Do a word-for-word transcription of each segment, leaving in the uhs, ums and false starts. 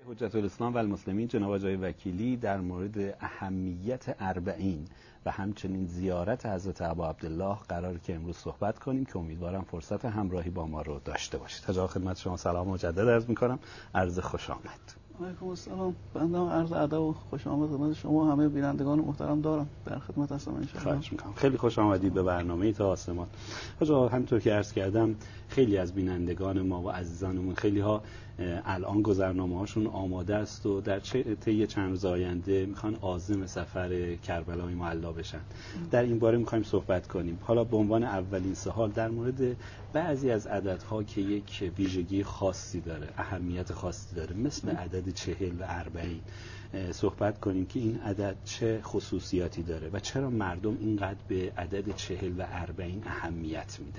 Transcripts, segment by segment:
حجت الاسلام و المسلمین جناب آقای وکیلی در مورد اهمیت اربعین و همچنین زیارت حضرت ابا عبدالله قرار که امروز صحبت کنیم که امیدوارم فرصت همراهی با ما رو داشته باشید. تجا خدمت شما سلام مجدد عرض می‌کنم. عرض خوش آمد. علیکم السلام. بنده هم عرض ادب و خوش آمد خدمت شما همه بینندگان محترم دارم. در خدمت هستم ان شاء الله. خواهش می‌کنم. خیلی خوش آمدید به برنامه تا آسمان. حاجا همونطور که عرض کردم خیلی از بینندگان ما و عزیزانمون خیلی ها الان گذرنامه‌هاشون آماده است و در طی چند روز آینده میخوان عازم سفر کربلای معلا بشن. در این باره میخوایم صحبت کنیم. حالا به عنوان اولین سوال در مورد بعضی از عددها که یک ویژگی خاصی داره، اهمیت خاصی داره، مثل عدد چهل و اربعین صحبت کنیم که این عدد چه خصوصیاتی داره و چرا مردم اینقدر به عدد چهل و اربعین اهمیت میدن.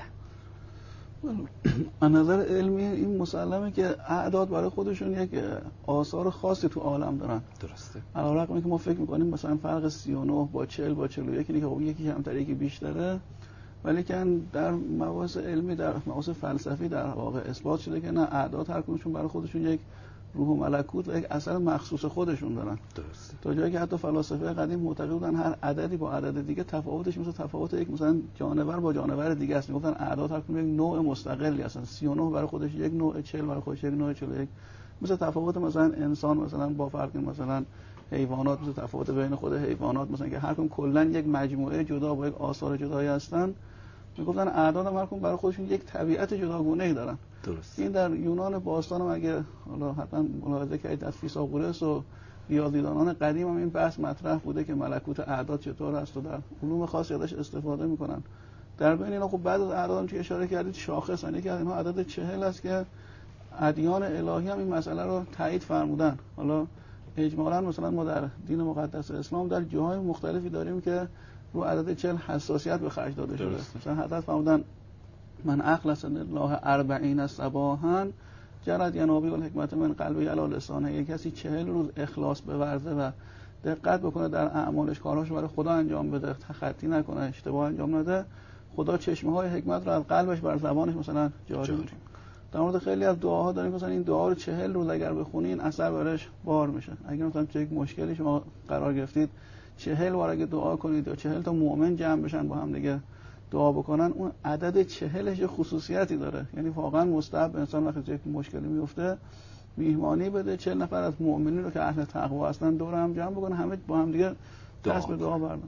از نظر علمی این مسلمه که اعداد برای خودشون یک آثار خاصی تو عالم دارن. درسته. علاوه بر اینکه ما فکر می‌کنیم مثلا فرق سی و نه با چهل با چهل و یک اینه که خب یکی کمتر یکی بیشتره، ولی که در مباحث علمی در مباحث فلسفی در واقع اثبات شده که نه، اعداد هر کدومشون برای خودشون یک روح و ملکوت و یک اثر مخصوص خودشون دارن. درسته. تا جایی که حتی فلاسفه قدیم معتقد بودن هر عددی با عدد دیگه تفاوتش مثل تفاوت یک مثلا جانور با جانور دیگه است. میگفتن اعداد هر کدوم یک نوع مستقلی هستن. سی و نه برای خودش یک نوع، چهل برای خودش یک نوع، چهل و یک مثل تفاوت مثلا انسان مثلا با فرق مثلا حیوانات، مثل تفاوت بین خود حیوانات مثلا که هر کدوم کلا یک مجموعه جدا با یک آثار جدایی هستن. میگفتن اعداد هم هر کدوم برای خودشون یک طبیعت جداگونه‌ای دارن. درست. این در یونان باستان هم اگه حالا حتما ملاحظه کردید در فیثاغورس و ریاضیدانان قدیم هم این بحث مطرح بوده که ملکوت اعداد چطور است و در علوم خاصی ازش استفاده میکنن. در بین اینا خب بعد از اعداد هم که اشاره کردید شاخصن، یکی از اینها عدد چهل است که ادیان الهی هم این مسئله رو تایید فرمودن. حالا اجمالاً مثلا ما در دین مقدس اسلام در جاهای مختلفی داریم که رو عدد چهل حساسیت به خرج داده شده. مثلا حضرت فرمودن من اخلص لله اربعین صباحا جرت ینابی الحکمت من قلبی علی لسانه. یک کسی چهل روز اخلاص بورزه و دقت بکنه در اعمالش، کارهاش برای خدا انجام بده، تخطی نکنه، اشتباه انجام نده، خدا چشمه های حکمت رو از قلبش بر زبانش مثلا جاری می‌کنه. در مورد خیلی از دعاها داریم مثلا این دعا رو چهل روز اگر بخونین اثر برش بار میشه. اگر مثلا چه یک مشکلی شما قرار گرفتید چهل بار اگه دعا کنید یا چهل تا مؤمن جمع بشن با هم دیگه دعا بکنن، اون عدد چهلش خصوصیتی داره. یعنی واقعا مستحب انسان وقتی یک مشکلی میفته میهمانی بده، چهل نفر از مؤمنین رو که اهل تقوا هستن دور هم جمع بکنن، همه با هم دیگه دست به دعا بردن.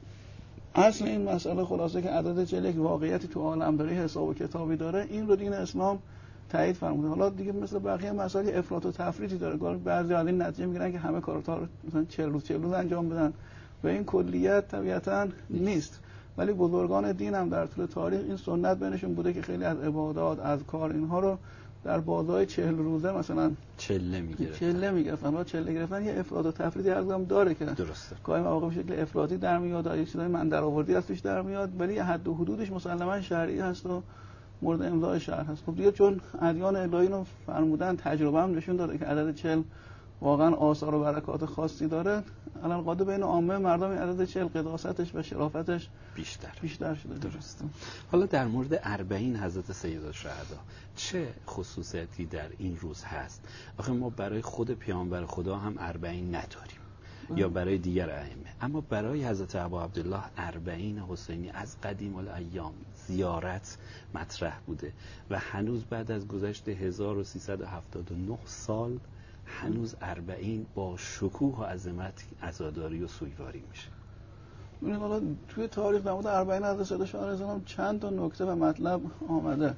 اصل این مسئله خلاصه که عدد چهل یک واقعیتی تو عالم داره، حساب و کتابی داره. این رو دین اسلام تایید فرموده. حالا دیگه مثل بقیه مسائل افراط و تفریطی داره. بعضی از این نتیجه میگیرن که همه کارا رو مثلا چهل روز چهل روز انجام بدن و این کلیت طبیعتاً نیست. ولی بزرگان دین هم در طول تاریخ این سنت بینشون بوده که خیلی از عبادات، از کار اینها رو در بازهای چهل روزه مثلا چله میگیرن. چله میگرفتن. و چله گرفتن یه افراد و تفریطی هم داره که درسته. گاهی مواقع به شکل افراطی در میاد، یا چیزای من درآوردی از توش در میاد، ولی یه حد و حدودش مسلماً شرعی هست و مورد امضای شرع هست. خب دیگه چون ادیان الهی رو فرمودن، تجربه هم نشون داده که عدد چهل واقعا آثار و برکات خاصی داره، الان قاعده بین عامه مردم این عدد چهل قداستش و شرافتش بیشتر بیشتر شده. درسته. حالا در مورد اربعین حضرت سیدالشهدا چه خصوصیتی در این روز هست؟ آخه ما برای خود پیامبر خدا هم اربعین نداریم یا برای دیگر ائمه، اما برای حضرت ابا عبدالله اربعین حسینی از قدیم الایام زیارت مطرح بوده و هنوز بعد از گذشت هزار و سیصد و هفتاد و نه سال هنوز اربعین با شکوه و عظمت عزاداری و سوگواری میشه. این حالا توی تاریخ در مورد اربعین حضرت سیدالشهدا هم چند تا نکته و مطلب آمده.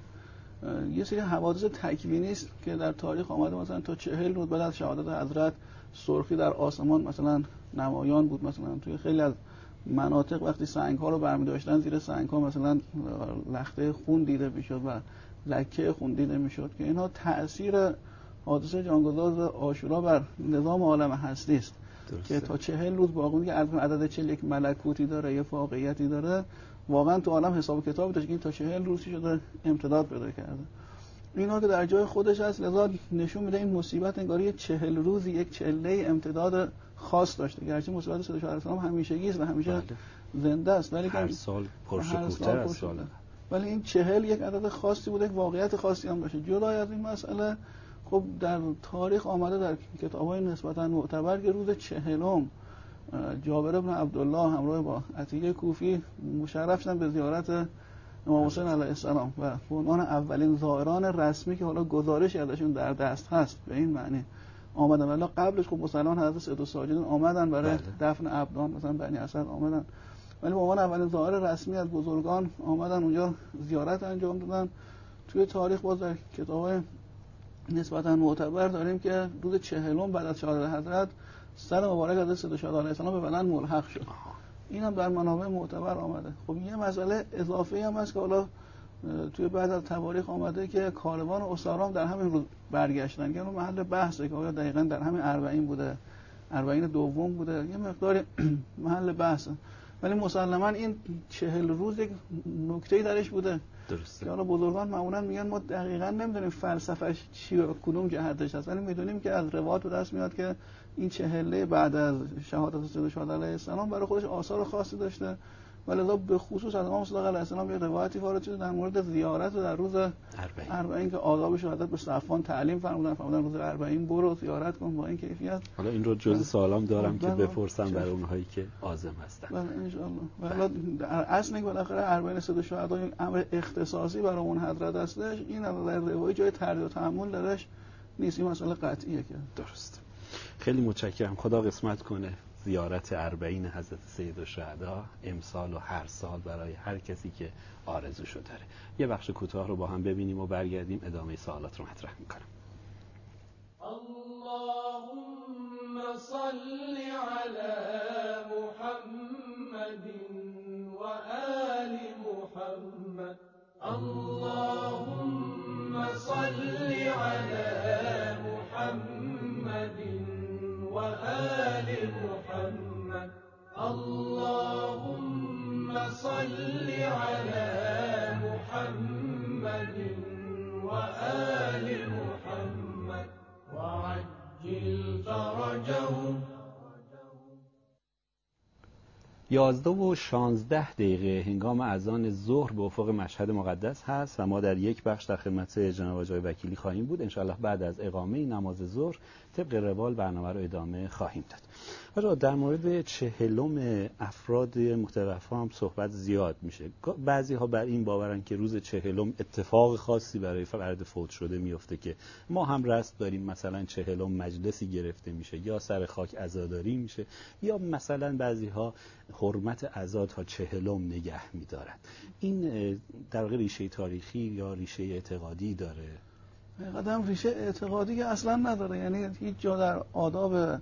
یه سری حوادث تکوینی است که در تاریخ آمده، مثلا تا چهل روز بعد از شهادت حضرت سرخی در آسمان مثلا نمایان بود. مثلا توی خیلی از مناطق وقتی سنگ‌ها رو برمی‌داشتن زیر سنگ‌ها مثلا لخته خون دیده می‌شد و لکه خون دیده می‌شد که اینها تأثیر حادثه جانگزار عاشورا بر نظام عالم هستی است که تا چهل روز باقی میگه. عدد چهل یک ملکوتی داره، یه واقعیتی داره، واقعا تو عالم حساب و کتابی داشت که این تا چهل روز شده امتداد پیدا کرده. اینا که در جای خودش هست، لذا نشون میده این مصیبت انگار یه چهل روزی یک چله امتداد خاص داشته. گرچه مصیبت سیدالشهدا همیشگی است و همیشه بله. زنده است، ولی هر سال پرشکوه‌تر از سال. ولی این چهل یک عدد خاصی بوده، یک واقعیت خاصی هم داشته. جدای از این مسئله خب در تاریخ آمده در کتاب‌های نسبتاً معتبر که روز چهلم جابر بن عبدالله همراه با عتیقه کوفی مشرف شدن به زیارت امام حسین علیه السلام و به عنوان اولین زائران رسمی که حالا گزارش ازشون در دست هست به این معنی آمدن. ولی قبلش خب مسلمان حضرت سید الساجدین آمدن برای دفن عبدان مثلا بنی اسد آمدن، ولی به عنوان اولین زائر رسمی از بزرگان آمدن اونجا زیارت انجام دادن. توی تاریخ باز در کتاب‌های نسبتاً معتبر داریم که روز چهلم بعد از شهادت حضرت سر مبارک حضرت سید الشهدا علیه السلام به بدن ملحق شد. این هم در منابع معتبر آمده. خب یه مسئله اضافی هم هست که حالا توی بعد از تواریخ آمده که کاروان اسرام در همین روز برگشتن که اون محل بحثه که آیا دقیقاً در همین اربعین بوده، اربعین دوم بوده، یه مقدار محل بحثه. ولی مسلماً این چهل روز یک نکته‌ای درش بوده. درسته. که حالا بزرگان معمولاً میگن ما دقیقاً نمیدونیم فلسفه‌اش چیه و کدوم جهتش هست، ولی میدونیم که از روایات به دست میاد که این چهله بعد از شهادت سید الشهدا علیه السلام برای خودش آثار خاصی داشته. ولذا به خصوص از امام صادق علیه السلام یه روایتی وارد شده در مورد زیارت در روز اربعین که آداب شهادت به صفوان تعلیم فرمودن فرمودن روز اربعین برو زیارت کن با این کیفیت. حالا این رو جز سوالام دارم که بپرسم برای اونهایی که عازم هستن. بله ان شاء الله. والا در اصل که بالاخره اربعین سید الشهدا این امر اختصاصی برای اون حضرت هستش، این در روایت جای تردید و تأمل درش نیست، این مسئله قطعیه که درست. خیلی متشکرم. خدا قسمت کنه زیارت اربعین حضرت سید الشهدا امسال و هر سال برای هر کسی که آرزوشو داره. یه بخش کوتاه رو با هم ببینیم و برگردیم ادامه سوالات رو مطرح میکنم. اللهم صل علی محمد و آل محمد. اللهم صل علی محمد و آل محمد. اللهم صل علی محمد و آل محمد و عجل فرجهم. یازده و شانزده دقیقه هنگام اذان ظهر به افق مشهد مقدس هست و ما در یک بخش در خدمت جناب آقای وکیلی خواهیم بود. انشاءالله بعد از اقامه نماز ظهر طبق روال برنامه رو ادامه خواهیم داد. حالا در مورد چهلم افراد متوفا هم صحبت زیاد میشه. بعضی ها بر این باورن که روز چهلم اتفاق خاصی برای فرد فوت شده میفته که ما هم رسم داریم، مثلا چهلم مجلسی گرفته میشه یا سر خاک عزاداری میشه، یا مثلا بعضی ها حرمت عزا تا چهلم نگه میدارن. این در واقع ریشه تاریخی یا ریشه اعتقادی داره؟ قدم ریشه اعتقادی که اصلا نداره، یعنی هیچ جا در آداب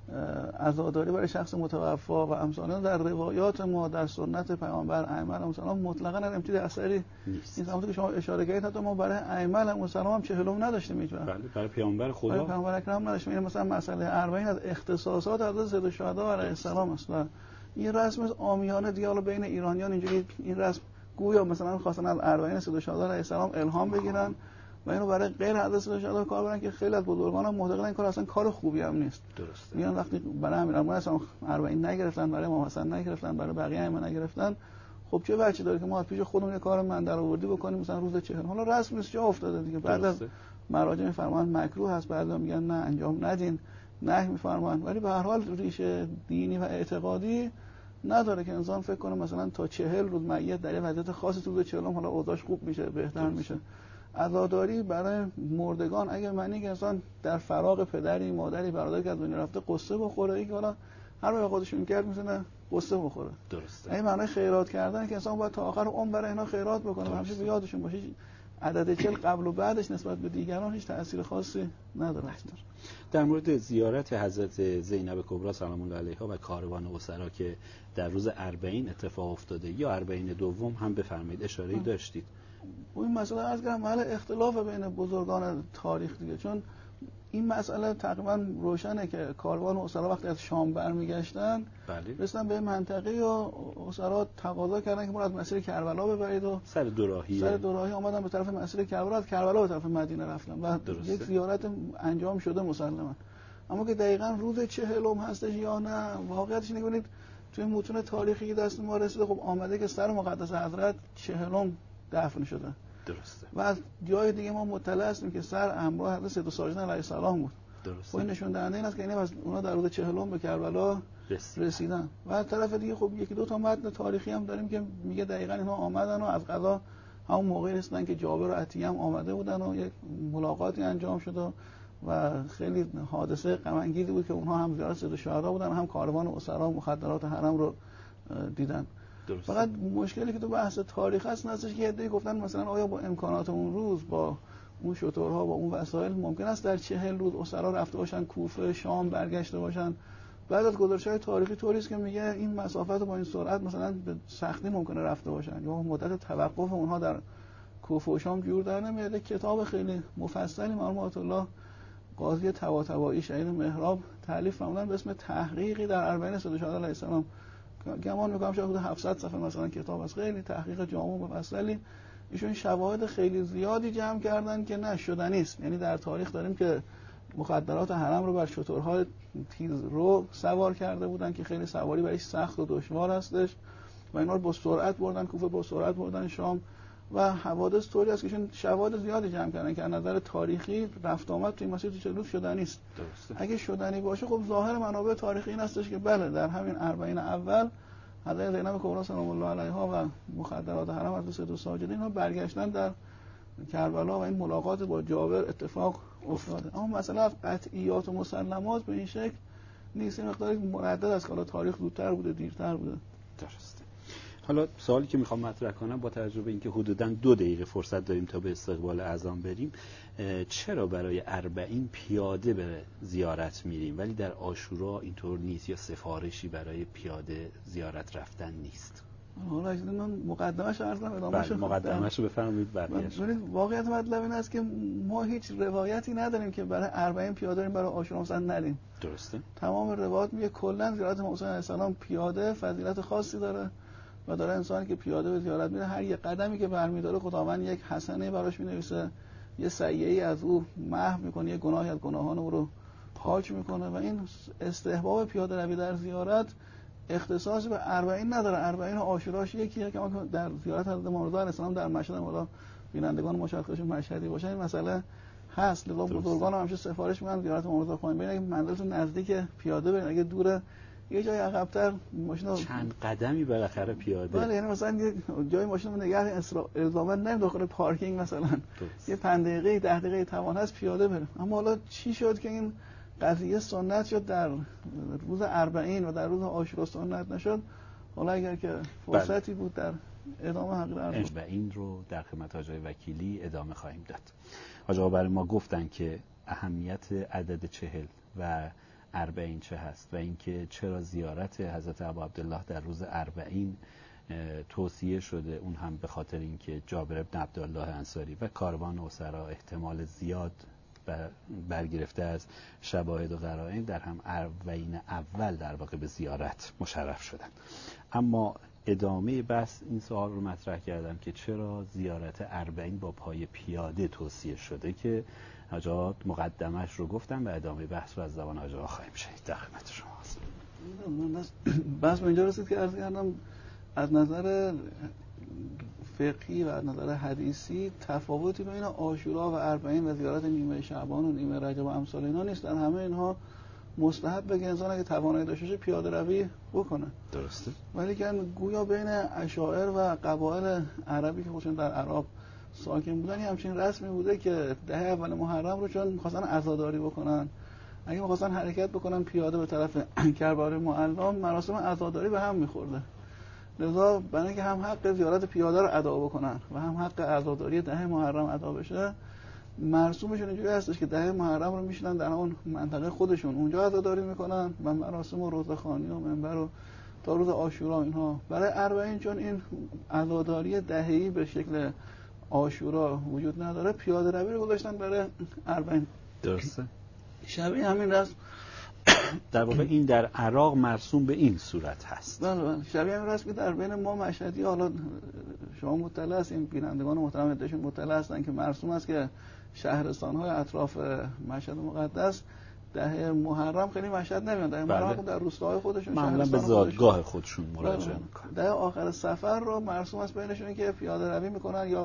عزاداری برای شخص متوفا و امثال در روایات ما در سنت پیامبر ائمه علیهم السلام مطلقاً امتیاز اثری نیست. این همونطور که شما اشاره کردید حتی ما برای ائمه علیهم السلام هم چهلم نداشتیم هیچ وقت. بله، برای پیامبر خدا برای پیامبر اکرم نداشتیم. این مثلا مسئله اربعین از اختصاصات حضرت سید الشهدا علیه السلام است و این رسم عامیانه دیالو بین ایرانیان اینجوری این رسم گویا مثلا خواستن از اربعین سید الشهدا علیه السلام الهام بگیرن و اینو برای غیر حضرت سید الشهدا کار برن که خیلی از بزرگان هم معتقدن این کار اصلا کار خوبی هم نیست. درسته. میان وقتی برای امیر المومنین اصلا اربعین نگرفتن، برای امام حسن نگرفتن، برای بقیه ائمه نگرفتن، خب چه بچی داره که ما از پیش خودمون یه کار من درآوردی بکنیم مثلا روز چهل. حالا رسم نیست، جا افتاده دیگه. بعد از مراجع میفرمان مکروه هست، بعضیا میگن نه انجام ندین، نهی میفرمان، ولی به هر حال ریشه دینی و اعتقادی نداره که انسان فکر کنه مثلا تا چهل روز میت در یه وضعیت خاصی تو روز چهلم حالا اوضاعش خوب میشه، بهتر میشه. عزاداری برای مردگان اگه معنی که انسان در فراق پدری، مادری، برادری که از دنیا رفته قصه بخوره، این که حالا هر وقت خودش میکرد میتونه قصه بخوره. درسته. این معنی خیرات کردن که انسان باید تا آخر عمر برای اینا خیرات بکنه، همیشه به یادشون باشه. عدد چهل قبل و بعدش نسبت به دیگران هیچ تأثیر خاصی نداره. در مورد زیارت حضرت زینب کبری سلام الله علیها و کاروان اسرا که در روز اربعین اتفاق افتاده یا اربعین دوم هم بفرمایید، اشاره‌ای داشتید. این مسئله عرض کردم محل اختلاف بین بزرگان تاریخ دیگه، چون این مسئله تقریبا روشنه که کاروان اسرا وقتی از شام برمیگشتن بله. رسیدن به منطقه و اسرا تقاضا کردن که ما از مسیر کربلا ببرید و سر دوراهی سر دوراهی اومدن به طرف مسیر کربلا، از کربلا به طرف مدینه رفتن و درسته. یک زیارت انجام شده مسلما. اما که دقیقاً روز چهلم هستش یا نه، واقعیتش اینه که ببینید توی متون تاریخی که دست ما رسیده خب آمده که سر مقدس حضرت چهلم دفن شده. درسته. و از جای دیگه ما مطلع هستیم که سر همراه حضرت سید ساجد علیه السلام بود. درسته. و این نشون دهنده این است که این از اونا در روز چهلم به کربلا رسیدن. رسیدن. و از طرف دیگه خب یکی دو تا متن تاریخی هم داریم که میگه دقیقاً اینها آمدن و از قضا همون موقعی رسیدن که جابر و عطیه هم آمده بودن و یک ملاقاتی انجام شد و خیلی حادثه غم انگیزی بود که اونها هم زیارت سید الشهدا بودن، هم کاروان اسرا مخدرات حرم رو دیدن. درسته. فقط مشکلی که تو بحث تاریخ هست هستش که عده‌ای گفتن مثلا آیا با امکانات اون روز با اون شترها با اون وسایل ممکن است در چهل روز اسرا رفته باشن کوفه، شام برگشته باشن؟ بعد از گزارش‌های تاریخی طوری است که میگه این مسافت با این سرعت مثلا به سختی ممکنه رفته باشن یا مدت توقف اونها در کوفه و شام جور در نمیاد. کتاب خیلی مفصلی مرحوم آیت الله قاضی طباطبایی شهید محراب تألیف فرمودن به اسم تحقیقی در اربعین سید الشهدا علیه السلام. گمان میکنم شاید حدود هفتصد صفحه مثلا کتاب است، خیلی تحقیق جامع و مفصلی. ایشون شواهد خیلی زیادی جمع کردن که نشدنی است. یعنی در تاریخ داریم که مخدرات حرم رو بر شترهای تیز رو سوار کرده بودن که خیلی سواری برایش سخت و دشوار هستش و اینا رو با سرعت بردن کوفه، با سرعت بردن شام و حوادث طوری است که ایشون شواهد زیادی جمع کردن که از نظر تاریخی رفت آمد توی مسیر تو چهل روز شدنی است. اگه شدنی باشه خب ظاهر منابع تاریخی این هستش که بله در همین اربعین اول حضرت زینب کبری سلام الله علیها و مخدرات حرم از سید الساجدین ها برگشتن در کربلا و این ملاقات با جابر اتفاق افتاده. اما مثلا از قطعیات و مسلمات به این شکل نیست، این مقداری مردد است که حالا تاریخ زودتر بوده دیرتر بوده. درسته. حالا سوالی که میخوام مطرح کنم با توجه به اینکه حدوداً دو دقیقه فرصت داریم تا به استقبال اذان بریم، چرا برای اربعین پیاده به زیارت میریم ولی در عاشورا اینطور نیست یا سفارشی برای پیاده زیارت رفتن نیست؟ حالا اجازه من مقدمه‌اش عرض کنم ادامه‌اش. بله مقدمه‌اش رو بفرمایید بقیه‌اش. واقعیت مطلب این است که ما هیچ روایتی نداریم که برای اربعین پیاده بریم برای عاشورا مثلا نریم. درسته. تمام روایات میگه کلا زیارت امام حسین علیه السلام پیاده فضیلت خاصی داره و داره انسانی که پیاده به زیارت میره هر یک قدمی که برمی‌داره خداوند یک حسنه براش می‌نویسه، یه سیئه‌ای از او محو می‌کنه، یه گناهی از گناهان او رو پاک می‌کنه و این استحباب پیاده روی در زیارت اختصاص به اربعین نداره. اربعین و عاشوراش یکیه که ما در زیارت حضرت امام رضا علیه السلام در مشهد مولا بینندگان مشاهده مشهدی باشن این مسئله هست. لذا بزرگان هم همیشه سفارش می‌کنن زیارت امام رضا خواهیم برین، اگه منزلتون نزدیک پیاده برین، اگه دوره یه جای عقب‌تر ماشین چند قدمی بالاخره پیاده. بله، یعنی مثلا یه جای ماشین رو نگه الزاما نریم داخل پارکینگ، مثلا یه پنج دقیقه ده دقیقه توان هست پیاده بریم. اما حالا چی شد که این قضیه سنت شد در روز اربعین و در روز عاشورا سنت نشد؟ حالا اگر که فرصتی بود در ادامه حق عرض و این رو در خدمت حاج وکیلی ادامه خواهیم داد. حاج آقا برای ما گفتن که اهمیت عدد چهل و اربعین چه هست و اینکه چرا زیارت حضرت ابا عبدالله در روز اربعین توصیه شده، اون هم به خاطر اینکه جابر بن عبدالله انصاری و کاروان اسرا احتمال زیاد برگرفته از شواهد و قرائن در هم اربعین اول در واقع به زیارت مشرف شدن. اما ادامه بحث این سوال رو مطرح کردم که چرا زیارت اربعین با پای پیاده توصیه شده که حاج آقا مقدمش رو گفتم و ادامه بحث رو از زبان حاج آقا خواهیم شنید. در خدمت شما هستم. بس به اینجا رسید که عرض کردم از نظر فقهی و از نظر حدیثی تفاوتی بین عاشورا و اربعین و زیارت نیمه شعبان و نیمه رجب و امثال اینا نیست. در همه اینها مستحب بگه انسان اگه توانایی داشته باشه پیاده روی بکنه. درسته. ولی که گویا بین اشاعر و قبایل عربی که خودشون در عراق ساکن بودن همچین رسمی بوده که دهه اول محرم رو چون می‌خواستن عزاداری بکنن، اگه می‌خواستن حرکت بکنن پیاده به طرف کربلای معلی، مراسم عزاداری به هم می‌خورده. لذا برای اینکه هم حق زیارت پیاده رو ادا بکنن و هم حق عزاداری دهه محرم ادا بشه، مرسومشون اینجوری هستش که دهه محرم رو میشینن در اون منطقه خودشون اونجا عزاداری میکنن و مراسم و روزخوانی و منبر و تا روز عاشورا اینها. برای اربعین چون این عزاداری دهه‌ای به شکل عاشورا وجود نداره، پیاده روی رو گذاشتن برای اربعین. درسته. شبیه همین رسم در واقع این در عراق مرسوم به این صورت هست. بله بله، شبیه همین رسم که در بین ما مشهدی، حالا شما مطلع هستین، بینندگان محترم عده‌شون مطلع هستن که مرسوم است که شهرستان‌های اطراف مشهد مقدس دهه محرم خیلی مشهد نمیان، دهه محرم بله. در روستاهای خودشون معمولا به زادگاه خودشون مراجعه میکنن. دهه آخر سفر رو مرسوم است بینشون که پیاده روی میکنن یا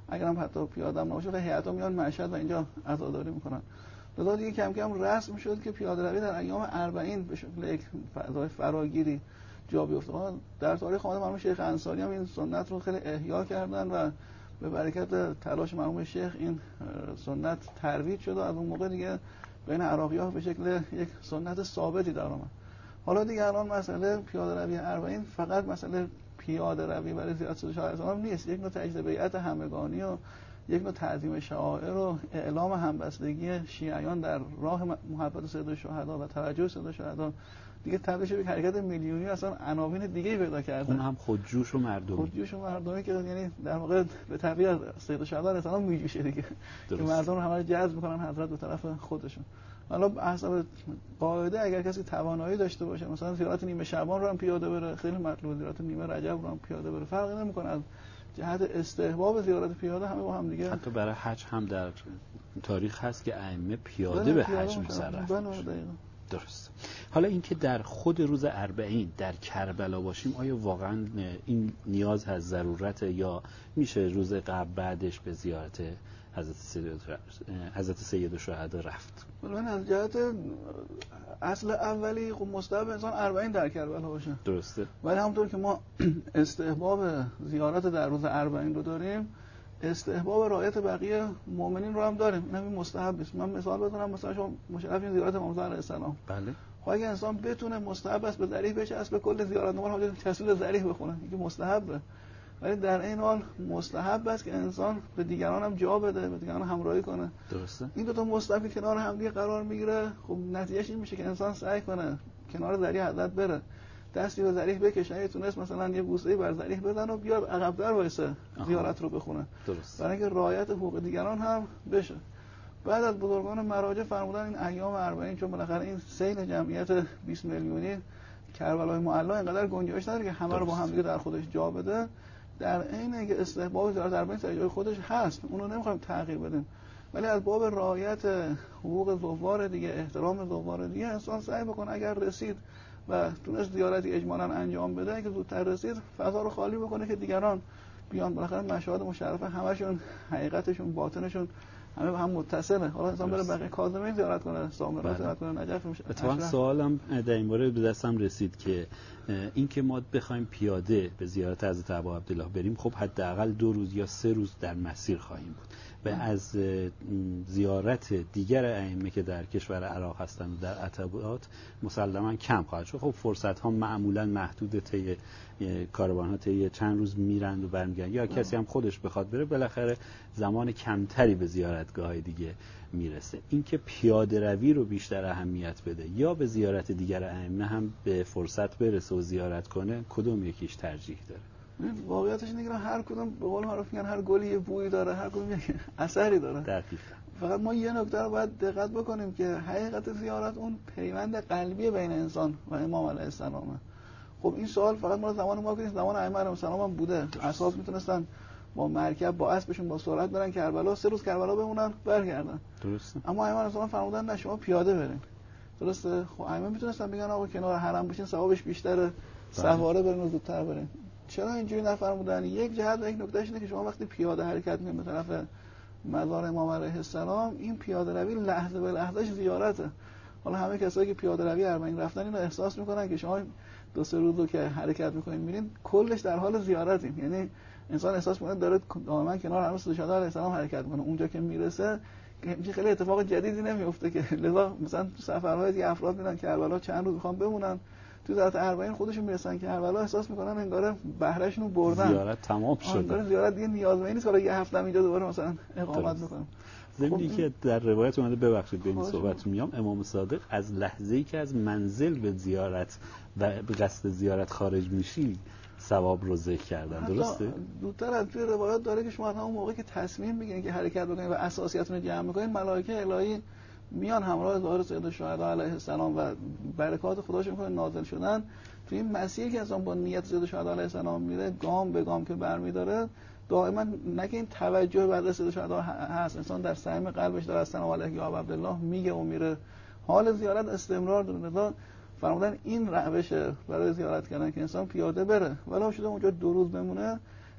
اگرم حتی پیاده هم نباشه هیئت‌ها میان مشهد و اینجا عزاداری میکنن. لذا دیگه کم کم رسم شد که پیاده روی در ایام اربعین به شکل یک فضای فراگیری جا بیفته. در تاریخ خانه مرحوم شیخ انصاری هم این سنت رو خیلی احیا کردن و به برکت تلاش مرحوم شیخ این سنت ترویج شد و از اون موقع دیگه بین عراقی‌ها به شکل یک سنت ثابتی در اومد. حالا دیگه الان مسئله پیاده روی اربعین فقط مسئله پیاده روی برای زیارت سید شاه علیه السلام نیست، یک نوع تجدید بیعت همگانی و یک نوع تعظیم شعائر و اعلام همبستگی شیعیان در راه محبت سید الشهدا و توجه سید الشهدا دیگه تبدیل شد به حرکت میلیونی، اصلا عناوین دیگه‌ای پیدا کرده. اون هم خودجوش و مردمی. خودجوش و مردمی که یعنی در واقع به تبعیض سید الشهدا علیه السلام میجوشه دیگه، که مردم رو همه رو جذب می‌کنن حضرت به طرف خودشون. حالا حسب قاعده اگر کسی توانایی داشته باشه مثلا زیارت نیمه شعبان رو هم پیاده بره خیلی مطلوب، زیارت نیمه رجب رو هم پیاده بره فرقی نمی‌کنه. از جهت استحباب زیارت پیاده همه با هم دیگه. حتی برای حج هم در تاریخ هست که ائمه پیاده به حج مصرف میشن. درست. حالا اینکه در خود روز اربعین در کربلا باشیم آیا واقعا این نیاز هست، ضرورت، یا میشه روز قبل بعدش به زیارت حضرت سید حضرت سید الشهدا رفت؟ من از جهت اصل اولی خب مستحب انسان اربعین در کربلا باشه. درسته. ولی همونطور که ما استحباب زیارت در روز اربعین رو داریم، استحباب رعایت بقیه مؤمنین رو هم داریم. این همین مستحب است. من مثال بزنم، مثلا شما مشرفین زیارت امام علیه السلام. بله. خب اگه انسان بتونه مستحب است به ذریح بشه، از به کل زیارت نماز حاجت تسبیح ذریح بخونه، اینکه مستحبه. ولی در این حال مستحب است که انسان به دیگران هم جا بده، به دیگران همراهی کنه. درسته. این دو تا مستحب که کنار هم دیگه قرار میگیره، خب نتیجهش این میشه که انسان سعی کنه کنار ذریح حضرت بره، دستی به ذریح بکشه، اگه تونست مثلا یه بوسه‌ای بر ذریح بزنه و بیاد عقب‌تر وایسه زیارت رو بخونه. درست. برای اینکه رعایت حقوق دیگران هم بشه. بعد از بزرگان مراجع فرمودن این ایام اربعین چون بالاخره این سیل جمعیت بیست میلیونی کربلای معلا اینقدر گنجایش نداره که همه رو با هم دیگه در خودش جا بده، در عین اینکه استحباب زیارت اربعین در جای خودش هست، اون رو نمیخوایم تغییر بدیم، ولی از باب رعایت حقوق زوار دیگه، احترام زوار دیگه انسان سعی بکنه اگر رسید و تونست زیارتی اجمالاً انجام بده که زودتر رسید فضا رو خالی بکنه که دیگران بیان. بالاخره مشاهد مشرفه همشون حقیقتشون باطنشون همه با هم متصله. حالا انسان بره بقیه کاظمین زیارت کنه، سامرا زیارت کنه، نجف میشه. اتفاقا سوالم در این مورد به دستم رسید که این که ما بخوایم پیاده به زیارت حضرت ابا عبدالله بریم، خب حداقل دو روز یا سه روز در مسیر خواهیم بود و از زیارت دیگر ائمه که در کشور عراق هستند و در عتبات مسلماً کم خواهد شد. خب فرصت ها معمولاً محدود، طی کاروان ها طی چند روز میرند و برمیگردن، یا کسی هم خودش بخواد بره بالاخره زمان کمتری به زیارتگاه های دیگه میرسه. اینکه پیاده روی رو بیشتر اهمیت بده یا به زیارت دیگر ائمه هم به فرصت برسه و زیارت کنه، کدوم یکیش ترجیح داره؟ واقعیتش اینه که هر کدوم به قول معروف میگن هر گلی یه بویی داره، هر کدوم یک اثری داره. دقیقاً. فقط ما یه نکته رو باید دقت بکنیم که حقیقت زیارت اون پیوند قلبی بین انسان و امام علیه السلامه. خب این سوال فقط ما زمان ما که زمان ائمه علیهم السلام هم بوده. اساس میتونستن با مرکب با اسبشون با سرعت برن کربلا، سه روز کربلا بمونن برگردن. درسته. اما ائمه علیهم السلام فرمودن نه شما پیاده برین. درسته. خب ائمه میتونستن بگن آقا کنار حرم بشین ثوابش بیشتره، سواره برین و زودتر برین. چرا اینجوری نفرمودن؟ یک جهت و یک نکتهش اینه که شما وقتی پیاده حرکت می‌کنید به طرف مزار امام علیه السلام، این پیاده روی لحظه به لحظهش زیارته. حالا همه کسایی که پیاده روی اربعین رفتن اینو احساس میکنن که شما دو سه روزو که حرکت میکنین میرین کلش در حال زیارتیم، یعنی انسان احساس میکنه داره دائما کنار حرم سید علیه السلام حرکت میکنه. اونجا که میرسه که خیلی اتفاق جدیدی نمیفته که لذا مثلا سفرهای دیگه افراد میرن کربلا چند روز میخوان بمونن، تو ذات اربعین خودشون میرسن که کربلا احساس میکنن انگار بهرهشون رو بردن، زیارت تمام شده، زیارت دیگه نیازمندی نیست که یه هفته اینجا دوباره مثلا اقامت بکنم. زمینی که در روایت اومده، ببخشید به این صحبت میام، امام صادق از لحظه‌ای که از منزل به زیارت و به قصد زیارت خارج میشی ثواب رو ذکر کردن. درسته؟ دوتر از توی روایات داره که شما همون موقعی که تصمیم میگیرین که حرکت بکنید و اساسیاتتون رو جمع میکنین، ملائکه الهی میان همراه ظاهر سید الشهدا علیه السلام و برکات خداش میکنه نازل شدن. توی این مسیر که انسان با نیت سید الشهدا علیه السلام میره، گام به گام که برمی‌داره، دائما نگه این توجه به سید الشهدا هست، انسان در صمیم قلبش داره السلام علیک یا ابا عبدالله میگه و میره، حال زیارت استمرار داره. فرمودن این روشه برای زیارت کردن که انسان پیاده بره، ولی شده اونجا دو روز بمونه،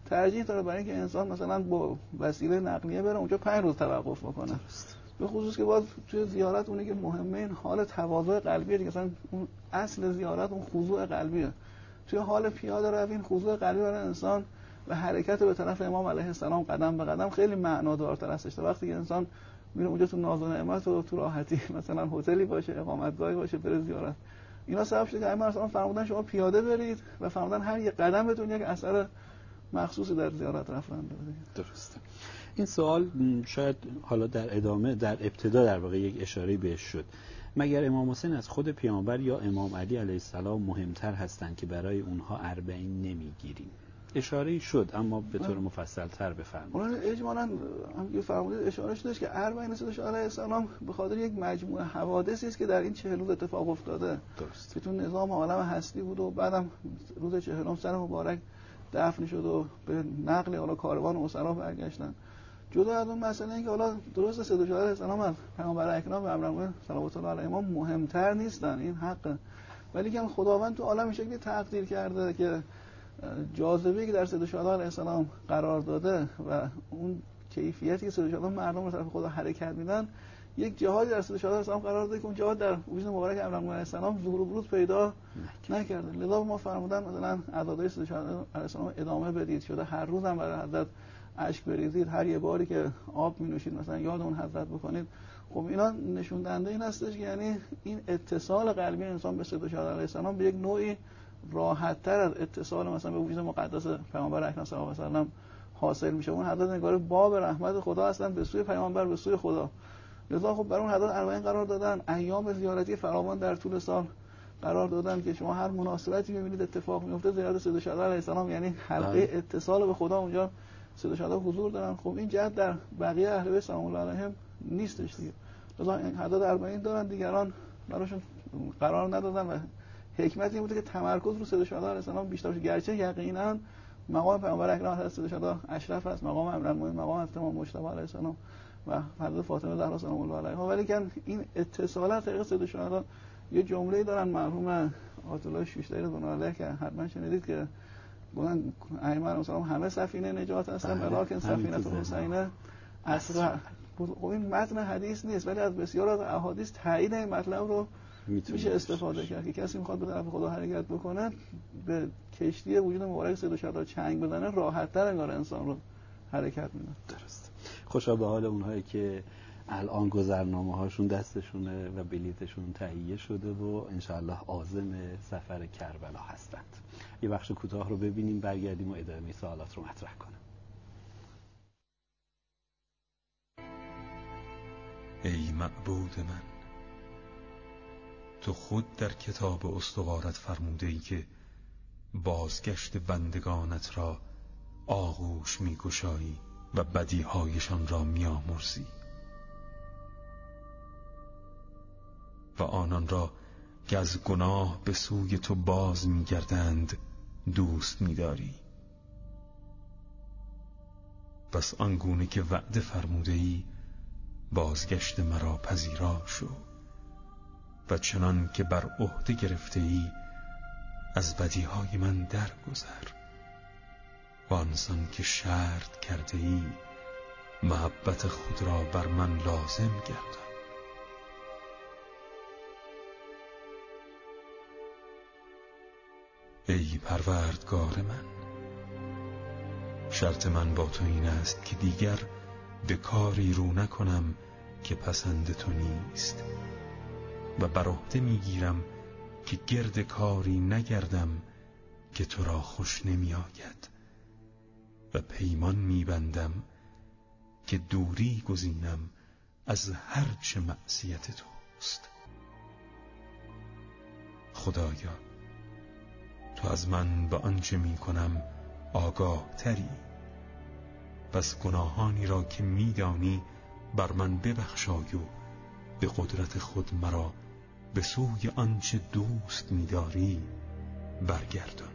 ترجیح داره برای اینکه انسان مثلا با وسیله نقلیه بره اونجا پنج روز توقف بکنه. درست. به خصوص که باز توی زیارت اونه که مهمه این حال تواضع قلبیه دیگه، مثلا اون اصل زیارت اون خضوع قلبیه. توی حال پیاده روی خضوع قلبی برای انسان و حرکت به طرف امام علیه السلام قدم به قدم خیلی معنادارتر هستش. وقتی که انسان میره اونجا تو ناز و نعمت و تو راحتی مثلا هتلی باشه، اقامتگاهی باشه، بره زیارت، اینا سبب شده که ائمه اصلا فرمودن شما پیاده برید و فرمودن هر یک قدمتون یک اثر مخصوصی در زیارت رفتن داره. درسته. این سوال شاید حالا در ادامه در ابتدا در واقع یک اشاره بهش شد. مگر امام حسین از خود پیامبر یا امام علی علیه السلام مهمتر هستند که برای اونها اربعین نمیگیریم؟ اشاره شد اما به طور مفصل تر بفرمایید. اون اجمالاً هم که فرمودید اشاره شدش که اربعین سیدش علیه السلام به خاطر یک مجموعه حوادثی است که در این چهل روز اتفاق افتاده. درست. که تو نظام عالم هستی بود و بعدم روز چهلم سر مبارک دفن شد و به نقل حالا کاروان اسرا برگشتن. جدا از اون مسئله اینکه حالا درست سیدش علیه السلام از پیامبر اکرام و ابراهیم صلوات الله علیهما مهمتر نیستن، این حقه، ولی که خداوند تو عالم شکلی تقدیر کرده که جاذبه‌ای که در سید شهدا علیه السلام قرار داده و اون کیفیتی که سید شهدا مردم رو طرف خدا حرکت میدن، یک جهادی در سید شهدا علیه السلام قرار داده که اون جهاد در وجود مبارک ابراهیم علیه السلام ظهور و بروز پیدا نکرده. لذا ما فرمودن مثلا عزاداری سید شهدا علیه السلام ادامه بدید، شده هر روز هم برای حضرت اشک بریزید، هر یه باری که آب می نوشید مثلا یاد اون حضرت بکنید. خب اینا نشون دهنده این هستش که یعنی این اتصال قلبی انسان به سید شهدا علیه السلام به یک نوعی راحت‌تر از اتصال مثلا به وجود مقدس پیامبر اکرم صلی الله علیه و سلم حاصل میشه. اون حضرت نگار باب رحمت خدا هستن به سوی پیامبر، به سوی خدا. لذا خب برای اون حضرت اربعین قرار دادن، ایام زیارتی فراوان در طول سال قرار دادن که شما هر مناسبتی می‌بینید اتفاق میفته زیارت سید شهدا علیه السلام، یعنی حلقه اتصال به خدا اونجا سید شهدا حضور دارن. خب این جهت در بقیه اهل بیت سلام الله علیهم نیستش دیگه. لذا حضرت اربعین دارن، دیگران براشون قرار ندادن و حکمت این بوده که تمرکز رو سید شهدا علیه السلام بیشتر بشه. گرچه یقینا مقام پیامبر اکرم حضرت سید شهدا اشرف است، مقام امیرالمومنین، مقام حضرت امام مجتبی علیه السلام و حضرت فاطمه زهرا سلام الله علیها، ولی که این اتصالات طریق سید شهدا یه جمله‌ای دارن مرحوم آیت الله شوشتری رضوان الله که حتما شنیدید که گفتن ائمه السلام همه سفینه نجات هستن ولکن سفینه الحسین اسرع. خب این متن حدیث نیست ولی از بسیار از احادیث تایید این مطلب رو میشه استفاده کرد که کسی میخواد به طرف خدا حرکت بکنه به کشتی وجود مبارک سید شهدا چنگ بزنه راحت‌تر انگار انسان رو حرکت میده. درست. خوشا به حال اونهایی که الان گذرنامه هاشون دستشونه و بلیتشون تهیه شده و انشاءالله عازم سفر کربلا هستند. یه بخش کوتاه رو ببینیم، برگردیم و ادامه سوالات رو مطرح کنیم. ای معبود من، تو خود در کتاب استوارت فرموده ای که بازگشت بندگانت را آغوش می گشایی و بدیهایشان را می آمرزی و آنان را که از گناه به سوی تو باز می گردند دوست می داری. پس آنگونه که وعده فرموده ای بازگشت مرا پذیرا شو و چنان که بر عهده گرفته ای از بدیهای من درگذر و آنسان که شرط کرده ای محبت خود را بر من لازم گردان. ای پروردگار من، شرط من با تو این است که دیگر به کاری رو نکنم که پسند تو نیست و بر عهده میگیرم که گرد کاری نگردم که تو را خوش نمی آید و پیمان میبندم که دوری گزینم از هر چه معصیت توست. خدایا تو از من به آنچه می کنم آگاه تری، پس گناهانی را که می دانی بر من ببخشای و به قدرت خود مرا به سوی آنچه دوست می داری برگردان.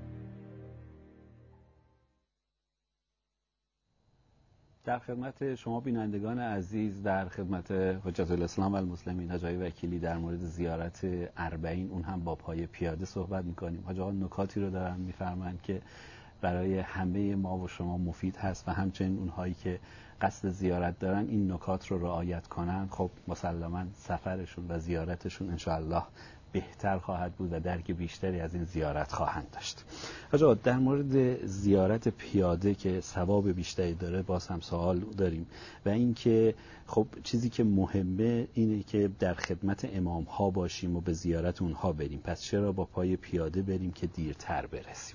در خدمت شما بینندگان عزیز، در خدمت حجت الاسلام و المسلمین حاج آقای وکیلی در مورد زیارت اربعین، اون هم با پای پیاده صحبت میکنیم. حاج آقا نکاتی رو دارن میفرمایند که برای همه ما و شما مفید هست و همچنین اونهایی که قصد زیارت دارن این نکات رو رعایت کنن، خب مسلماً سفرشون و زیارتشون انشاءالله بهتر خواهد بود و درک بیشتری از این زیارت خواهند داشت. آقا در مورد زیارت پیاده که ثواب بیشتری داره باز هم سوال داریم و اینکه خب چیزی که مهمه اینه که در خدمت امام ها باشیم و به زیارت اونها بریم، پس چرا با پای پیاده بریم که دیرتر برسیم؟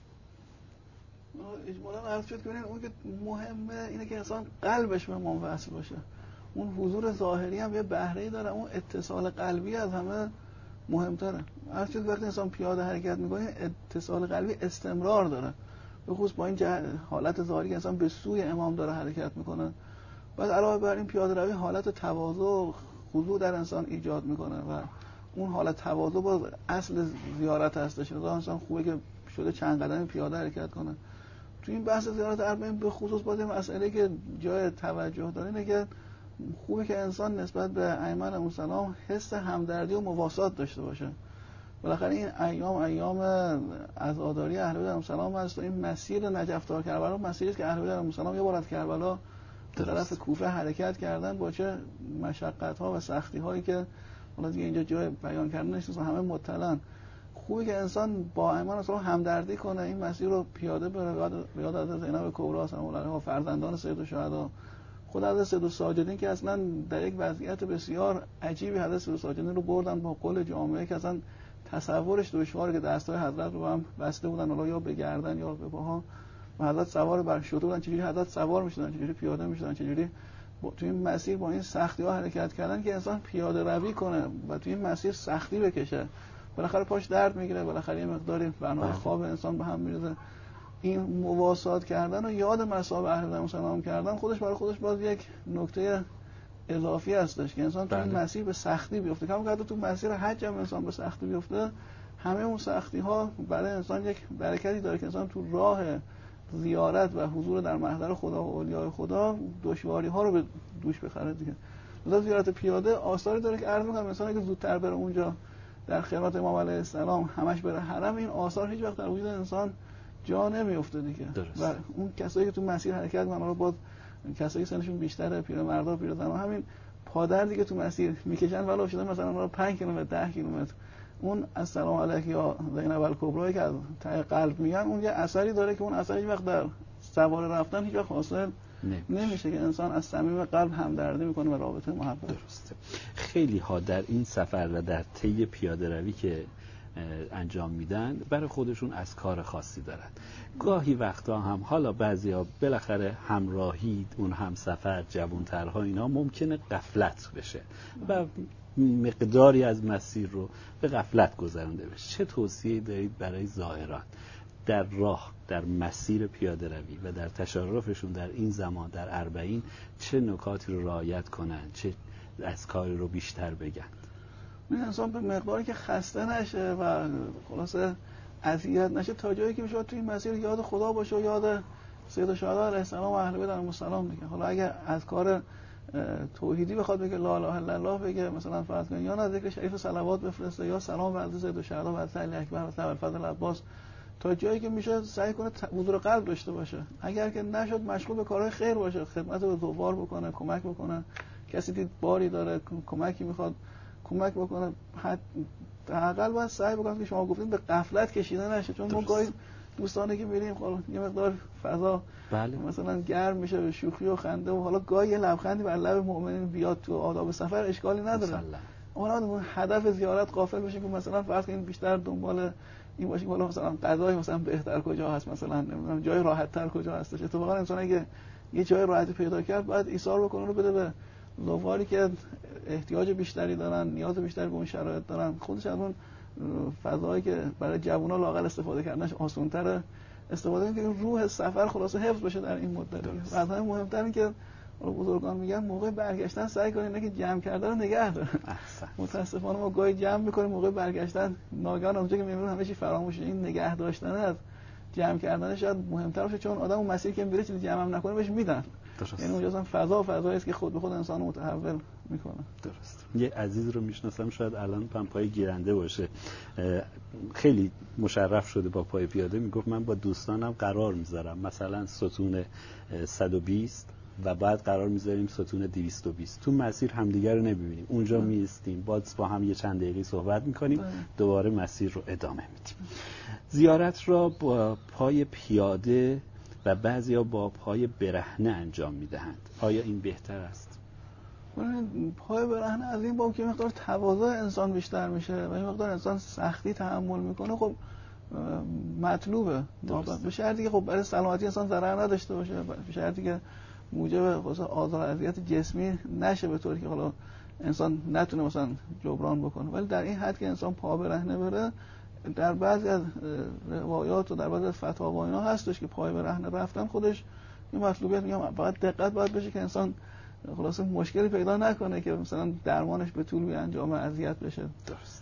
اجمالا عرض شد که اون که مهمه اینه که انسان قلبش به امام وصل باشه. اون حضور ظاهری هم یه بهره‌ای داره، اون اتصال قلبی از همه مهمتره. عرض شد وقتی انسان پیاده حرکت میکنه اتصال قلبی استمرار داره، به خصوص با این حالت ظاهری که انسان به سوی امام داره حرکت میکنه. بعد علاوه بر این پیاده روی حالت تواضع و خضوع در انسان ایجاد میکنه و اون حالت تواضع با اصل زیارت هستش. مثلا انسان خوبه که شده چند قدم پیاده حرکت کنه. تو این بحث زیارت اربعین به خصوص باید مسئله که جای توجه داره اینه که خوبه که انسان نسبت به ائمه علیهم السلام حس همدردی و مواسات داشته باشه. بالاخره این ایام ایام عزاداری اهل بیت علیهم السلام هست و این مسیر نجف تا کربلا مسیری است که اهل بیت علیهم السلام یه بار از کربلا به طرف کوفه حرکت کردن با چه مشقت‌ها و سختی‌هایی که حالا دیگه اینجا جای بیان کردن نیست، همه مطلعن. خوبه که انسان با ائمه السلام همدردی کنه، این مسیر رو پیاده بره. به یاد حضرت زینب کبری سلام الله علیها، فرزندان سید الشهدا، خود حضرت سید الساجدین که اصلا در یک وضعیت بسیار عجیبی حضرت سید الساجدین رو بردن با قول جامعه که اصلا تصورش دشواره که دستای حضرت رو هم بسته بودن، حالا یا به گردن یا به پاها، و حضرت سوار بر شتر بودن. چجوری حضرت سوار میشدن، چجوری پیاده میشدن، چجوری تو این مسیر با این سختی‌ها حرکت کردن که انسان پیاده روی کنه و تو این مسیر سختی بکشه. بالاخره پاش درد میگیره، بالاخره یه مقداری بنای خواب انسان به هم میریزه. این مواسات کردن و یاد مصائب اهل بیت مسلم کردن خودش برای خودش باز یک نکته اضافی هستش که انسان تو این مسیر به سختی بیفته. کما که تو مسیر حج هم انسان به سختی بیفته، همه اون سختی ها برای انسان یک برکتی داره که انسان تو راه زیارت و حضور در محضر خدا و اولیاء خدا دشواری ها رو به دوش بخره دیگه. مثلا زیارت پیاده آثاری داره که عرض می‌کنم مثلا اگه زودتر بره اونجا در خدمت امام علیه السلام همش بره حرم، این آثار هیچ وقت در وجود انسان جا نمیفته دیگه. و اون کسایی که تو مسیر حرکت می‌کنن، باز کسایی سنشون بیشتره، پیرمردا، پیرزنا، همین پادردی که تو مسیر میکشن ولو شده مثلا ما پنج کیلومتر ده کیلومتر، اون السلام علیک یا زینب الکبرا که از ته قلب میگن، اون یه اثری داره که اون اثر هیچ وقت در سوار رفتن هیچ وقت حاصل نمیشه که انسان از صمیم قلب همدردی میکنه و رابطه محبت. درسته. خیلی ها در این سفر و در طی پیاده روی که انجام میدن برای خودشون از کار خاصی دارن. گاهی وقتا هم حالا بعضیا بالاخره همراهی اون همسفر جوانترها اینا ممکنه غفلت بشه و مقداری از مسیر رو به غفلت گذرونده بشه. چه توصیه‌ای دارید برای زائران در راه، در مسیر پیاده روی و در تشرفشون در این زمان در اربعین چه نکاتی رو رعایت کنن، چه از کاری رو بیشتر بگن؟ این انسان به مقداری که خسته نشه و خلاصه اذیت نشه تا جایی که میشه تو این مسیر یاد خدا باشه و یاد سید الشهدا علیه السلام و اهل بیت علیهم السلام دیگه. حالا اگر از کار توحیدی بخواد بگه لا اله الا الله بگه مثلا فرض کن، یا نه ذکر شریف صلوات بفرسته، یا سلام بر سید الشهدا و علی اکبر و ابوالفضل عباس، تا جایی که میشه سعی کنه حضور قلب داشته باشه. اگر که نشد مشغول به کارهای خیر باشه، خدمت به زوار بکنه، کمک بکنه، کسی دید باری داره کمکی میخواد کمک بکنه. حداقل باید سعی بکنه که شما گفتید به غفلت کشیده نشه، چون ما گاهی دوستانه که میریم خب یه مقدار فضا بله. مثلا گرم میشه به شوخی و خنده و حالا گاهی یه لبخندی بر لب مؤمنین بیاد تو آداب سفر اشکالی نداره. اون هدف زیارت غافل بشیم که مثلا فرض کنید بیشتر دنبال این باشیم حالا مثلا غذای مثلا بهتر کجا هست، مثلا نمیدونم جای راحت تر کجا هستش. اتفاقا انسان اگه یه جای راحتی پیدا کرد باید ایثار بکنه رو بده به زواری که احتیاج بیشتری دارن، نیاز بیشتری به اون شرایط دارن. خودش از اون فضایی که برای جوونا لااقل استفاده کردنش آسان‌تره استفاده کنیم که روح سفر خلاصه حفظ بشه در این مدت. و از همه مهمتر این که بزرگان میگن موقع برگشتن سعی کنین که جمع کردن رو نگه دارن. متاسفانه ما گاهی جمع میکنیم موقع برگشتن ناگهان اونجا که میبینیم همه چی فراموشه. این نگه داشتن از جمع کردن شاید مهمتر باشه، چون آدم اون مسیر که میره چیزی جمع هم نکنه بهش میدن. یعنی اونجا اصلا فضا فضایی است که خود به خود انسان رو متحول میکنه. درست. یه عزیز رو میشناسم شاید الان پای گیرنده باشه، خیلی مشرف شده با پای پیاده، میگفت من با دوستانم قرار میذارم مثلا ستون صد و بیست و بعد قرار میذاریم ستون دویست و بیست، تو مسیر همدیگر رو نمیبینیم، اونجا میستیم باز با هم یه چند دقیقه صحبت میکنیم، دوباره مسیر رو ادامه میدیم. زیارت را با پای پیاده و بعضیا با پای برهنه انجام میدهند، آیا این بهتر است؟ پای برهنه از این باب که مقدار تواضع انسان بیشتر میشه و این مقدار انسان سختی تحمل میکنه، خب مطلوبه، به شرطی که خب برای سلامتی انسان ضرر نداشته باشه، به شرطی که موجب مثلا آزار و اذیت جسمی نشه به طوری که حالا انسان نتونه مثلا جبران بکنه. ولی در این حد که انسان پا برهنه بره، در بعضی از روایات و در بعضی از فتاوا اینا هستش که پای برهنه رفتن خودش این مطلوبیت، میگم فقط دقت باید بشه که انسان خلاصه مشکلی پیدا نکنه که مثلا درمانش به طول بیانجام اذیت بشه. درست.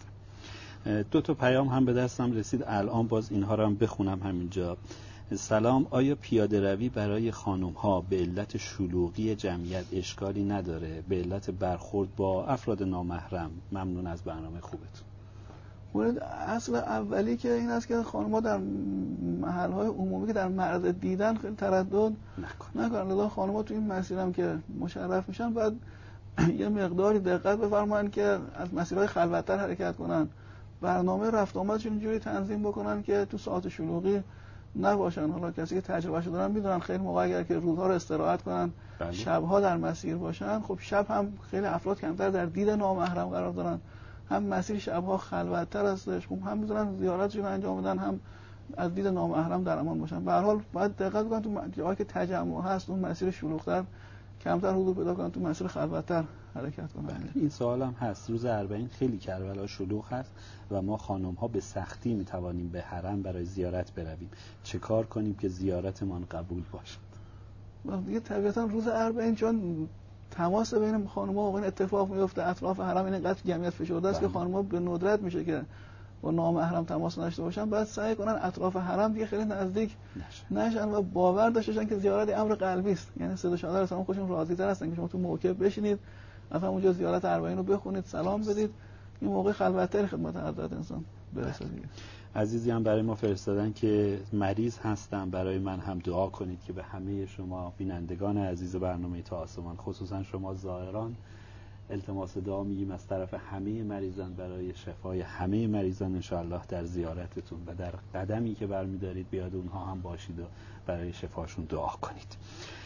دو تا پیام هم به دستم رسید الان، باز اینها رو هم بخونم همینجا. سلام، آیا پیاده روی برای خانم ها به علت شلوغی جمعیت اشکالی نداره به علت برخورد با افراد نامحرم؟ ممنون از برنامه خوبتون. مورد اصل اولی که این است که خانم‌ها در محل‌های عمومی که در معرض دیدن خیلی تردد نکنن. لذا خانم‌ها تو این مسیرم که مشرف میشن باید یه مقداری دقت بفرمایند که از مسیرهای خلوت‌تر حرکت کنن، برنامه رفت آمدشون جوری تنظیم بکنن که تو ساعت شلوغی نباشن. حالا کسی که تجربهشو دارن میدونن خیلی موقع اگر که روزها رو استراحت کنن، بله. شب‌ها در مسیر باشن، خب شب هم خیلی افراد کمتر در دید نامحرم قرار دارن، هم مسیر شب‌ها خلوت‌تر هستش، خب هم می‌ذارن زیارتشون انجام بدن، هم از دید نامحرم در امان باشن. به هر حال باید دقت کنن تو جایی که تجمع هست اون مسیر شلوغ‌تر کمتر حضور پیدا کنن، تو مسیر خلوت‌تر حرکت کنن. بله. این سوالم هست، روز اربعین خیلی کربلا شلوغ هست و ما خانم‌ها به سختی می‌توانیم به حرم برای زیارت برویم، چه کار کنیم که زیارتمان قبول باشد؟ دیگه طبیعتاً روز اربعین چون تماس بین خانم‌ها و آقایان اتفاق میفته، اطراف حرم این قدر جمعیت فشرده است که خانم‌ها به ندرت میشه که با نامحرم تماس داشته باشن، باید سعی کنن اطراف حرم دیگه خیلی نزدیک نشن و باور داشته باشن که زیارت امر قلبی است. یعنی سید شهدا علیهم السلام خودشون راضی‌تر هستن که شما تو موقع بشینید مثلا اونجا زیارت اربعین رو بخونید، سلام بدید، این موقع خلوت‌تر خدمت حضرت انسان برسه دیگه. عزیزی هم برای ما فرستادن که مریض هستم، برای من هم دعا کنید که به همه شما بینندگان عزیز برنامه تا آسمان، خصوصا شما زائران، التماس دعا میگیم از طرف همه مریضان برای شفای همه مریضان انشاءالله در زیارتتون و در قدمی که برمیدارید بیاد اونها هم باشید و برای شفاشون دعا کنید.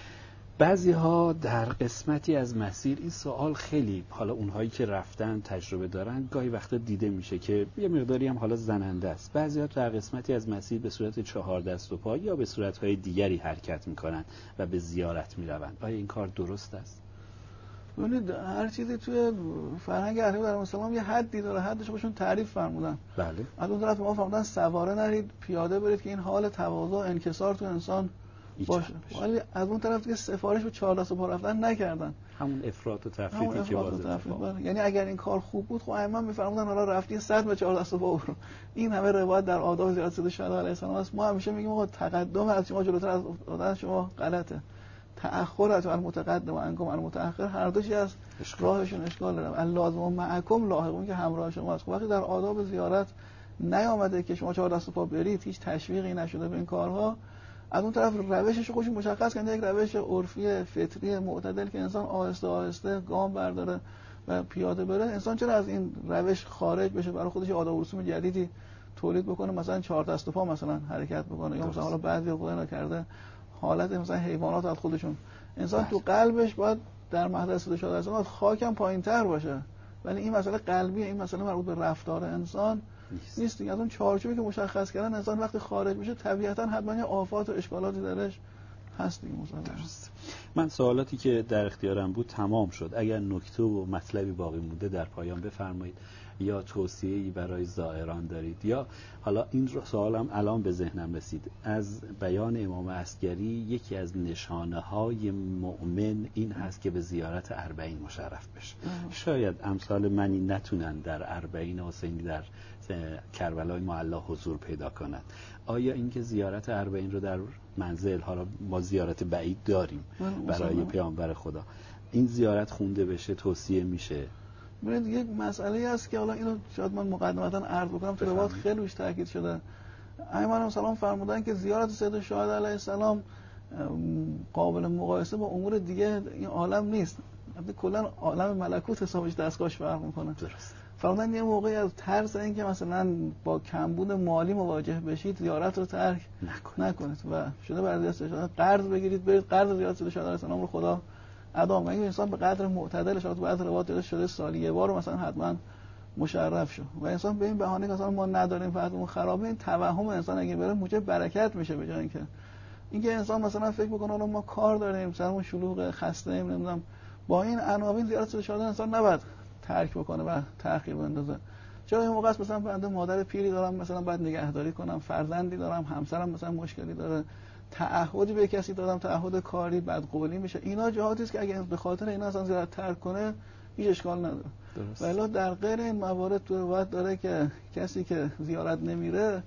بعضی ها در قسمتی از مسیر این سوال خیلی، حالا اونهایی که رفتن تجربه دارن، گاهی وقتا دیده میشه که یه مقداری هم حالا زننده است. بعضی ها در قسمتی از مسیر به صورت چهار دست و پا یا به صورتهای دیگری حرکت میکنن و به زیارت میروند. آیا این کار درست است؟ ببینید هر چیزی توی فرهنگ اهل در اسلام یه حدی داره، حدش خودشون تعریف فرمودن. بله. از اون طرف ما فرمودن سواره نرید، پیاده برید که این حال تواضع و انکسار تو انسان باشه. ولی از اون طرف دیگه سفارش به چهار دست و پا رفتن نکردن، همون افراط و تفریطی که باز اتفاق. یعنی اگر این کار خوب بود خب ائمه میفرمودن حالا رفتین صد به چهار دست و پا برو. این همه روایت در آداب زیارت سید شهدا علیه السلام است. ما همیشه میگیم آقا تقدم از شما جلوتر از افتادن شما غلطه، تأخر از المتقدم و انکم المتأخر هر دوشی از راهشون اشکال داره. اللازم معکم لاحقون که همراه شما است. خب وقتی در آداب زیارت نیامده که شما چهار دست و پا برید، هیچ تشویقی نشده به این کارها، از اون طرف روشش خودش مشخص کنه، یک روش عرفی فطری معتدل که انسان آهسته آهسته گام برداره و پیاده بره، انسان چرا از این روش خارج بشه، برای خودش آداب و رسوم جدیدی تولید بکنه، مثلا چهار دست و پا مثلا حرکت بکنه، یا مثلا حالا بعضی خدا نکرده حالت مثلا حیوانات از خودشون. انسان تو قلبش باید در محضر سید شهدا علیه السلام خاکم پایین‌تر باشه، ولی این مسئله قلبیه، این مسئله مربوط به رفتار انسان نیست, نیست دیگه. از اون چارچوبی که مشخص کردن انسان وقتی خارج میشه طبیعتاً حتما یه آفات و اشکالاتی درش هست دیگه. درست. من سوالاتی که در اختیارم بود تمام شد. اگر نکته و مطلبی باقی مونده در پایان بفرمایید. یا توصیه‌ای برای زائران دارید؟ یا حالا این سوالم الان به ذهنم رسید، از بیان امام عسگری یکی از نشانه های مؤمن این هست که به زیارت اربعین مشرف بشه. شاید امثال منی نتونن در اربعین حسینی در کربلای معلی حضور پیدا کنند. آیا اینکه زیارت اربعین رو در منزل، حالا ما زیارت بعید داریم برای پیامبر خدا، این زیارت خونده بشه توصیه میشه؟ ببینید یک مسئله هست که حالا اینو شاید من مقدمتا عرض بکنم، تو روایت خیلی روش تاکید شده. ائمه سلام فرمودن که زیارت سید الشهدا علیه السلام قابل مقایسه با امور دیگه این عالم نیست. البته کلا عالم ملکوت حسابش دستگاهش فرق میکنه. درست. فرمودن یه موقعی از ترس اینکه مثلا با کمبود مالی مواجه بشید زیارت رو ترک نکنید و شده بعضی از قرض بگیرید برید قرض زیارت سید الشهدا علیه السلام رو خدا ادا کنه. انسان به قدر معتدل شده، بعضی روایات شده سالی یه بار مثلا حتما مشرف شو و انسان به این بهانه که مثلا ما نداریم فهممون خرابه، این توهم انسان اگه بره موجب برکت میشه، به جای اینکه اینکه انسان مثلا فکر میکنه حالا ما کار داریم سرمون شلوغ خسته ایم نمیدونم، با این عناوین زیارت سید الشهدا انسان نباید ترک بکنه و تأخیر بندازه. چرا این موقع مثلا بنده مادر پیری دارم مثلا باید نگهداری کنم، فرزندی دارم، همسرم مثلا مشکلی داره، تعهدی به کسی دادم، تعهد کاری بدقولی میشه، اینا جهاتی است که اگه به خاطر اینا اصلا زیارت ترک کنه هیچ اشکال نداره. ولی در غیر این موارد تو روایت داره که کسی که زیارت نمیره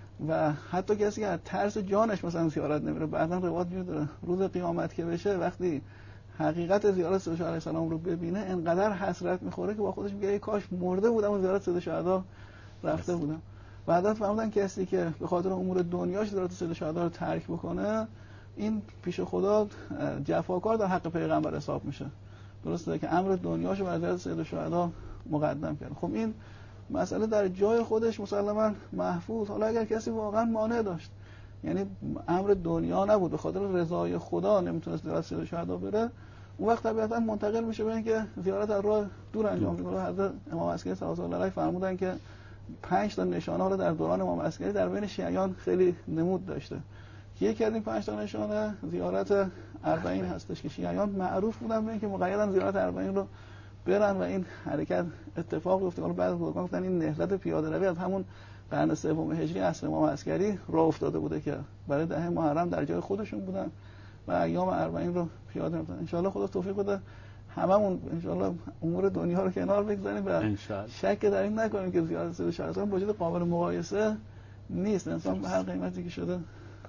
و حتی کسی که از ترس جانش مثلا زیارت نمیره، بعداً روایت میاد روز قیامت که بشه وقتی حقیقت زیارت سید الشهدا علیه السلام رو ببینه انقدر حسرت میخوره که با خودش میگه ای کاش مرده بودم و زیارت سید الشهدا رفته بودم. بعدا فهمیدن کسی که به خاطر امور دنیاش زیارت سید الشهدا رو ترک بکنه این پیش خدا جفاکار در حق پیغمبر حساب میشه. درسته که امر دنیاشو بر زیارت سید الشهدا مقدم کرد. خب این مسئله در جای خودش مسلماً محفوظ. حالا اگر کسی واقعا مانع داشت، یعنی امر دنیا نبود، به خاطر رضای خدا نمیتونست زیارت سید الشهدا بره، اون وقت طبیعتاً منتقل میشه به اینکه زیارت از راه دور انجام بشه. حضرت امام عسکری صلی الله علیه فرمودن که پنج تا نشانه رو در دوران امام عسکری در بین شیعیان خیلی نمود داشته. یکی از این پنج تا نشانه زیارت اربعین هستش که شیعیان معروف بودن به اینکه مقیداً زیارت اربعین رو برن و این حرکت اتفاق افتاد. حالا بعد بزرگان گفتن این نهضت پیاده روی از همون قرن سوم هجری عصر امام عسکری راه افتاده بوده که برای ده محرم در جای خودشون بودن و ایام اربعین رو پیاده می‌کردن. ان شاء الله خدا توفیق بده هممون ان شاء الله امور دنیا رو کنار بگذاریم و شک در این نکنیم که زیارت سید الشهدا با وجود قابل مقایسه نیست. انسان به هر قیمتی که شده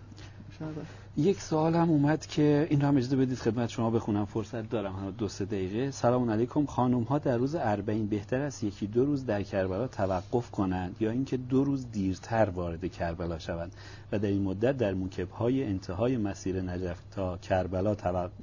شده. یک سوال هم اومد که این رو هم اجازه بدید خدمت شما بخونم، فرصت دارم هم دو سه دقیقه. سلام علیکم، خانم ها در روز اربعین بهتر است یکی دو روز در کربلا توقف کنند یا اینکه دو روز دیرتر وارد کربلا شوند و در این مدت در موکب‌های انتهای مسیر نجف تا کربلا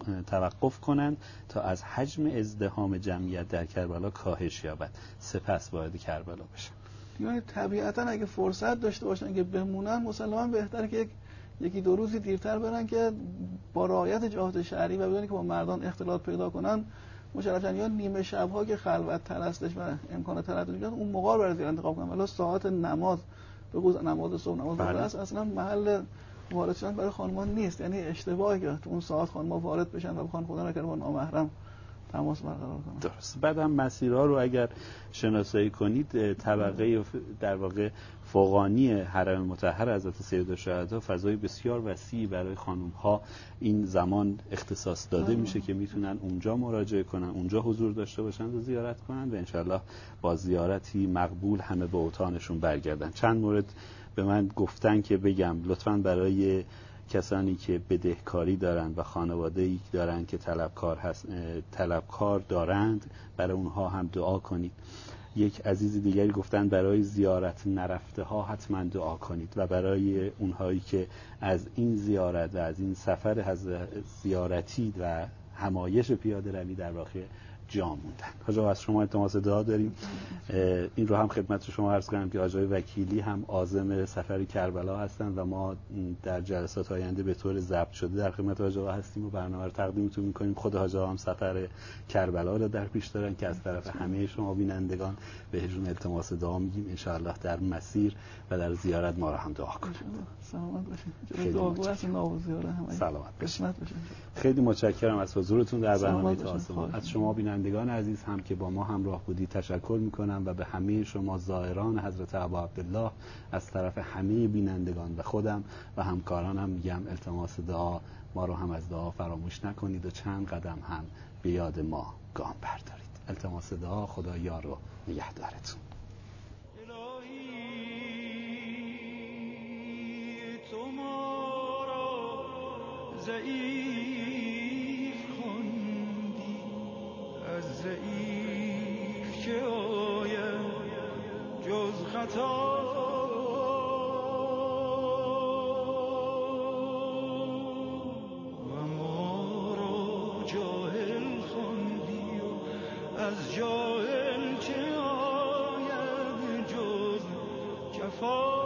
توقف کنند تا از حجم ازدحام جمعیت در کربلا کاهش یابد سپس وارد کربلا بشن؟ یعنی طبیعتاً اگه فرصت داشته باشن که بمونن مسلماً بهتره که یکی دو روزی دیرتر برن که با رعایت جهات شرعی و بدون که با مردان اختلاط پیدا کنن مشرفاً، یا نیمه شب‌ها که خلوت تر هستش و امکان تردد ایجاد اون موقع برای زیارت انتخاب کنن. ولی ساعت نماز به خصوص نماز صبح نماز عصر اصلا محل وارد شدن برای خانمان نیست. یعنی اشتباهی که تو اون ساعت خانم‌ها وارد بشن و بخوان خدا نکنه با نامحرم تماس برقرار کنن. درست. بعدم مسیرها رو اگر شناسایی کنید طبقه در واقع فوقانی حرم مطهر حضرت سیدالشهدا فضای بسیار وسیعی برای خانم‌ها این زمان اختصاص داده آه. میشه که میتونن اونجا مراجعه کنن، اونجا حضور داشته باشن و زیارت کنن و انشالله با زیارتی مقبول همه به اوطانشون برگردن. چند مورد به من گفتن که بگم لطفاً برای کسانی که بدهکاری دارند و خانواده‌ای دارند که طلبکار هست طلبکار دارند برای اونها هم دعا کنید. یک عزیز دیگری گفتن برای زیارت نرفته ها حتما دعا کنید و برای اونهایی که از این زیارت و از این سفر زیارتی و همایش پیاده روی در واقع جا موندن. حاج آقا از شما التماس دعا داریم. این رو هم خدمت شما عرض کنم که آقای وکیلی هم عازم سفر کربلا هستند و ما در جلسات آینده به طور ضبط شده در خدمت حاج آقا هستیم و برنامه رو تقدیمتون می‌کنیم. خود حاج آقا هم سفر کربلا رو در پیش دارن که از طرف همه شما بینندگان بهشون التماس دعا میگیم ان شاء الله در مسیر و در زیارت ما رو هم دعا کنید. سلامت باشید. دعاگو هستین ناوزیاره همه. سلامت باشید. خیلی متشکرم از حضورتون در برنامه تاسم. از شما بینندگان شنوندگان عزیز هم که با ما همراه بودید تشکر میکنم و به همه شما زائران حضرت ابا عبدالله از طرف همه بینندگان و خودم و همکارانم میگم التماس دعا ما رو هم از دعا فراموش نکنید و چند قدم هم به یاد ما گام بردارید. التماس دعا. خدا یار و نگهدارتون. تو ما را ضعیف خوندی، از ضعیف چه آید جز خطا، و ما را جاهل خوندی و از جاهل چه آید جز جفا،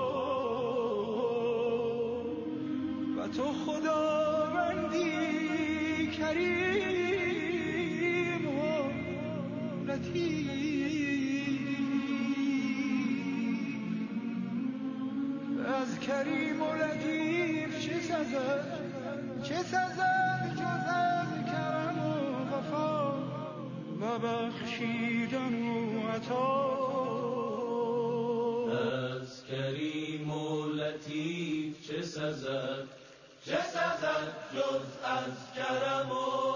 و تو خداوندی کریم و لطیف، از کریم و لطیف چه سزد چه سزد جز از کرم و وفا و بخشیدن و عطا. از کریم و لطیف چه سزد چه سزد جز از کرم و